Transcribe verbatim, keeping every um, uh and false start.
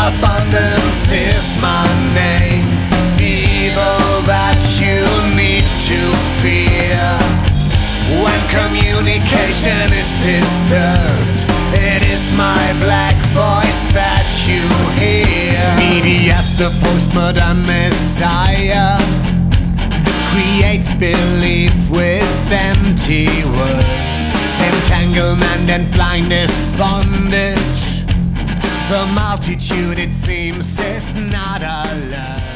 Abundance is my name, the evil that you need to fear. When communication is disturbed, it is my black voice that you hear. Media's the postmodern messiah, creates belief with empty words, entanglement and blindness, bondage. The multitude, it seems, is not alert.